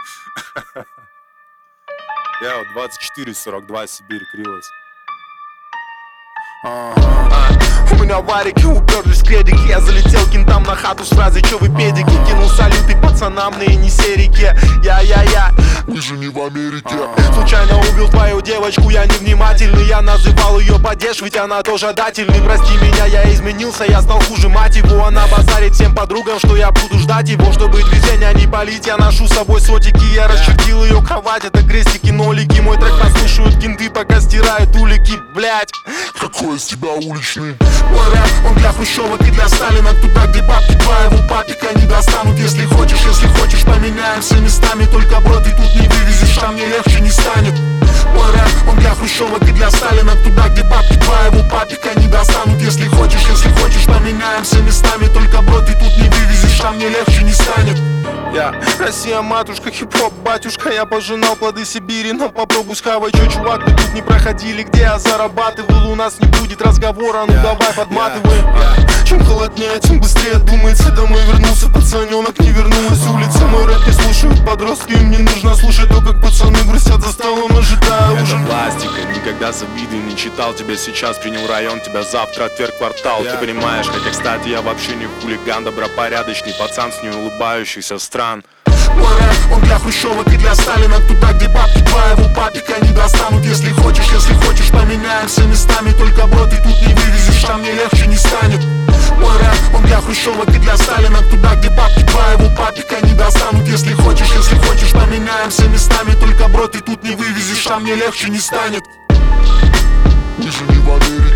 Я вот 24-42, Сибирь, Крилос. У меня варики уперлись кредики. Я залетел кентам на хату с фразой: чё вы педики? Кинул салюты пацанам на Енисерике. Я, мы же не в Америке. случайно убил твою девочку, я невнимательный. Я называл ее падеж, ведь она тоже дательный. Прости меня, я изменился, я стал хуже мать его. Она базарит всем подругам, что я буду ждать его. Чтобы движения не палить, я ношу с собой сотики. Я расчертил ее кровать, это крестики, нолики. Мой трек послушают кенты, пока стирают улики, блять. Какой из тебя уличный? Мой рэп, он для хрущевок и для Сталина. Туда, где бабки твоего папика не достанут. Если хочешь, поменяемся местами. Только бро, ты тут не вывезешь, а мне легче не станет. Мой рэп, он для хрущевок и для Сталина. Туда, где бабки твоего папика не достанут. Если хочешь, поменяемся местами. Только бро, ты тут не вывезешь, а мне легче не станет. Я Россия, матушка, хип-хоп, батюшка. Я пожинал плоды Сибири, но попробуй схавай. Чё, чувак, вы тут не проходили, где я зарабатывал? У нас не будет разговора, ну давай подматывай. Чем холоднее, тем быстрее думается. Домой вернулся пацанёнок, не вернулась улица. Мой рэп не слушают подростки, им не нужно слушать то, как пацаны грустят за столом, ожидая ужин. Это пластика, никогда завидую не читал. Тебя сейчас принял район, тебя завтра отверг квартал. Ты понимаешь, хотя, кстати, я вообще не хулиган. Добропорядочный пацан с неулыбающихся стран. Мой рэп, он для хрущевок и для Сталина. Туда, где бабки твоего папика не достанут. Если хочешь, поменяемся местами. Только бро, ты тут не вывезешь, а мне легче не станет. Мой рэп, он для хрущевок и для Сталина. Туда, где бабки твоего папика не достанут. Если хочешь, поменяемся местами. Только бро, ты тут не вывезешь, а мне легче не станет. Мы же не в Америке.